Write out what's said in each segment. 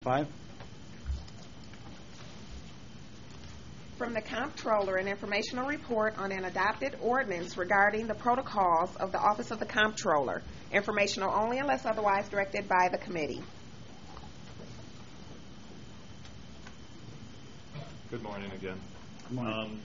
5. From the Comptroller, an informational report on an adopted ordinance regarding the protocols of the Office of the Comptroller. Informational only unless otherwise directed by the committee. Good morning again. Good morning.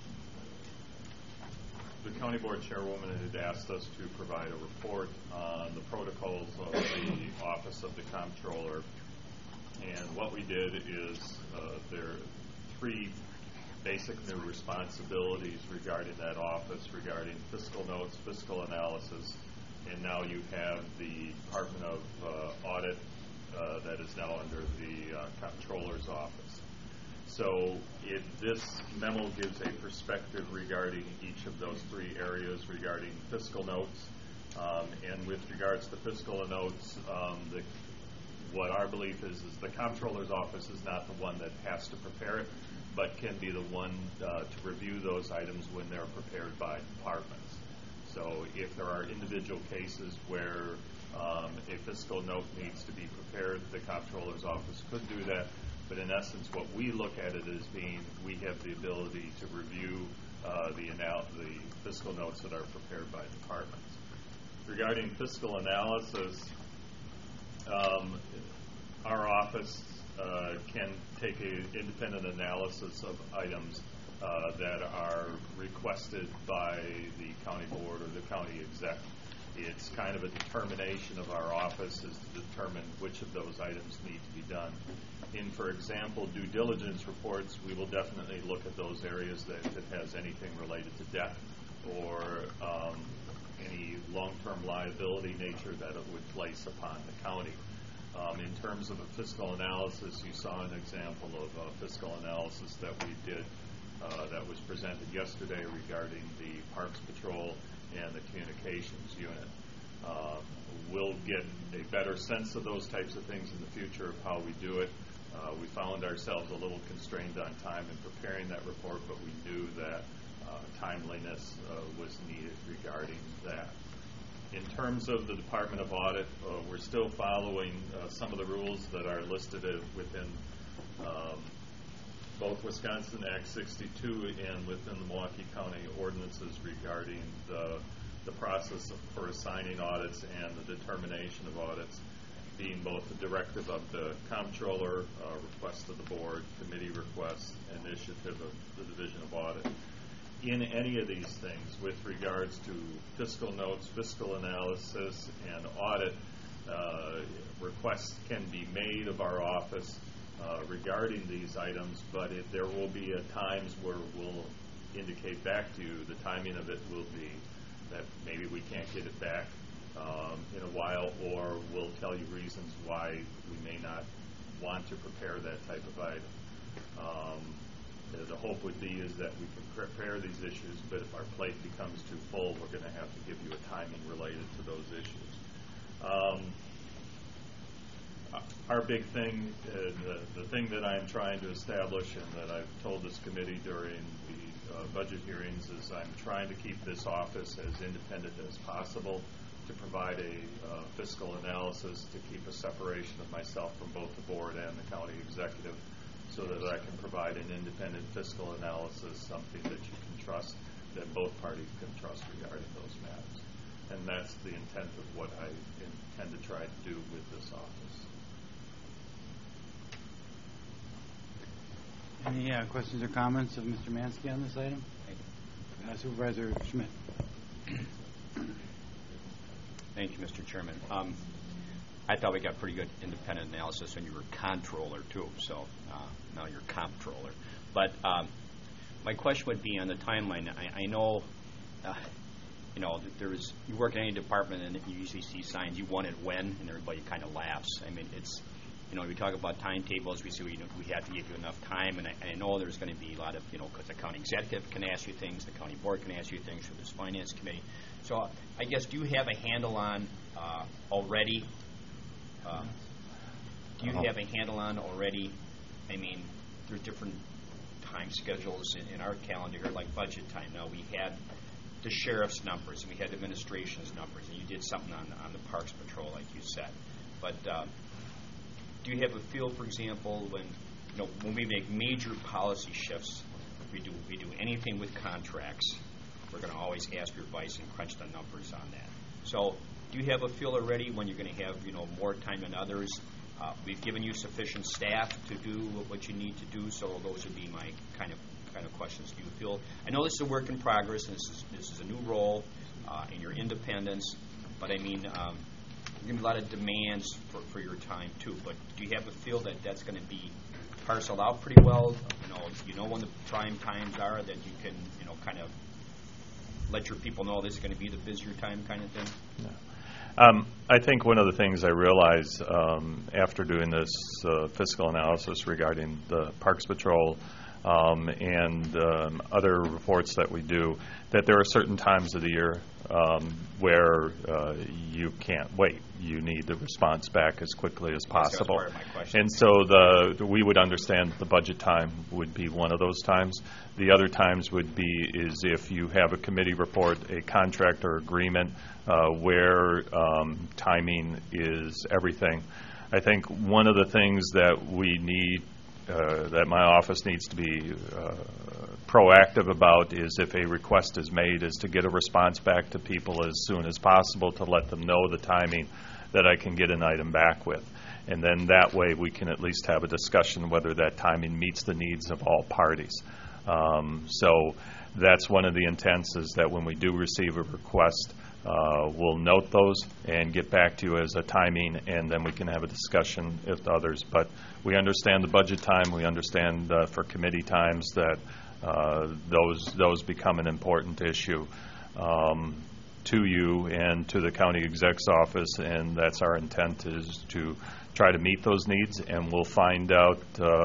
The County Board Chairwoman had asked us to provide a report on the protocols of the Office of the Comptroller. And what we did is there are 3 basic new responsibilities regarding that office, regarding fiscal notes, fiscal analysis, and now you have the Department of Audit that is now under the Comptroller's Office. So this memo gives a perspective regarding each of those 3 areas regarding fiscal notes. And with regards to fiscal notes, what our belief is the Comptroller's Office is not the one that has to prepare it, but can be the one to review those items when they're prepared by departments. So if there are individual cases where a fiscal note needs to be prepared, the Comptroller's Office could do that. But in essence, what we look at it as being, we have the ability to review the fiscal notes that are prepared by departments. Regarding fiscal analysis, our office can take an independent analysis of items that are requested by the county board or the county exec. It's kind of a determination of our office is to determine which of those items need to be done. In, for example, due diligence reports, we will definitely look at those areas that if it has anything related to debt or any long-term liability nature that it would place upon the county. In terms of a fiscal analysis, you saw an example of a fiscal analysis that we did that was presented yesterday regarding the Parks Patrol and the Communications Unit. We'll get a better sense of those types of things in the future of how we do it. We found ourselves a little constrained on time in preparing that report, but we knew that timeliness was needed regarding that. In terms of the Department of Audit, we're still following some of the rules that are listed within both Wisconsin Act 62 and within the Milwaukee County ordinances regarding the process for assigning audits and the determination of audits, being both the directive of the Comptroller, request of the board, committee request, initiative of the Division of Audit. In any of these things, with regards to fiscal notes, fiscal analysis, and audit, requests can be made of our office regarding these items, but there will be times where we'll indicate back to you the timing of it will be that maybe we can't get it back in a while, or we'll tell you reasons why we may not want to prepare that type of item. The hope would be is that we can prepare these issues, but if our plate becomes too full, we're going to have to give you a timing related to those issues. Our big thing, the thing that I'm trying to establish and that I've told this committee during the budget hearings is I'm trying to keep this office as independent as possible, to provide a fiscal analysis, to keep a separation of myself from both the board and the county executive, so that I can provide an independent fiscal analysis, something that you can trust, that both parties can trust regarding those matters. And that's the intent of what I intend to try to do with this office. Any questions or comments of Mr. Mansky on this item? Supervisor Schmidt. Thank you, Mr. Chairman. I thought we got pretty good independent analysis when you were controller too, so now you're comptroller. But my question would be on the timeline. I know, you work in any department and you usually see signs, you want it when, and everybody kind of laughs. I mean, it's, we talk about timetables, we say we have to give you enough time, and I know there's going to be a lot of, because the county executive can ask you things, the county board can ask you things, or this finance committee. So I guess, do you have a handle on already? Do you have a handle on already? I mean, there's different time schedules in our calendar here, like budget time. Now, we had the sheriff's numbers, and we had administration's numbers, and you did something on the Parks Patrol, like you said. But do do you have a feel, for example, when we make major policy shifts, we do anything with contracts, we're going to always ask your advice and crunch the numbers on that. So do you have a feel already when you're going to have more time than others? We've given you sufficient staff to do what you need to do, so those would be my kind of questions. Do you feel? I know this is a work in progress, and this is a new role in your independence, but I mean, there's going to be a lot of demands for your time too. But do you have a feel that that's going to be parceled out pretty well? When the prime times are, that you can kind of let your people know this is going to be the busier time kind of thing? Yeah. I think one of the things I realized after doing this fiscal analysis regarding the Parks Patrol and other reports that we do, that there are certain times of the year where you can't wait. You need the response back as quickly as possible. That's part of my question. And so we would understand the budget time would be one of those times. The other times would be is if you have a committee report, a contract or agreement where timing is everything. I think one of the things that we need that my office needs to be proactive about is if a request is made is to get a response back to people as soon as possible to let them know the timing that I can get an item back with. And then that way we can at least have a discussion whether that timing meets the needs of all parties. So that's one of the intents, is that when we do receive a request, we'll note those and get back to you as a timing, and then we can have a discussion with others. But we understand the budget time. We understand for committee times that those become an important issue to you and to the county exec's office, and that's our intent, is to try to meet those needs, and we'll find out,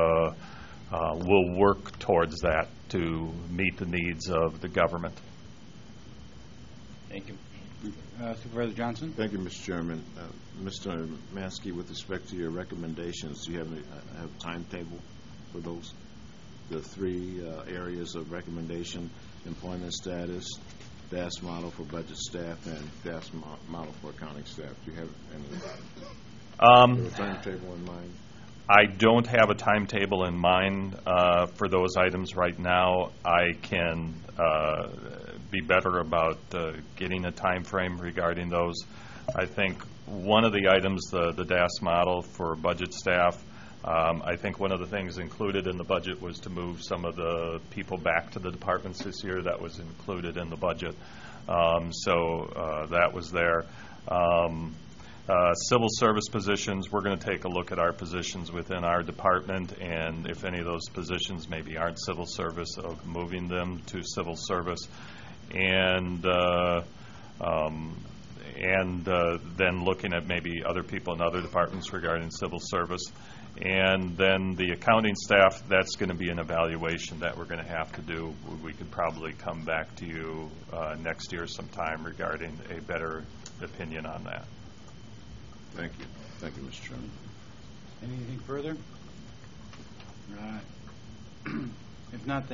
we'll work towards that to meet the needs of the government. Thank you. Supervisor Johnson? Thank you, Mr. Chairman. Mr. Maskey, with respect to your recommendations, do you have a timetable for those? The three areas of recommendation: employment status, DAS model for budget staff, and DAS model for accounting staff. Do you have any timetable in mind? I don't have a timetable in mind for those items right now. I can be better about getting a time frame regarding those. I think one of the items, the DAS model for budget staff, I think one of the things included in the budget was to move some of the people back to the departments this year. That was included in the budget. So that was there. Civil service positions, we're going to take a look at our positions within our department, and if any of those positions maybe aren't civil service, of moving them to civil service, and then looking at maybe other people in other departments regarding civil service. And then the accounting staff, that's going to be an evaluation that we're going to have to do. We could probably come back to you next year sometime regarding a better opinion on that. Thank you. Thank you, Mr. Chairman. Anything further? If not,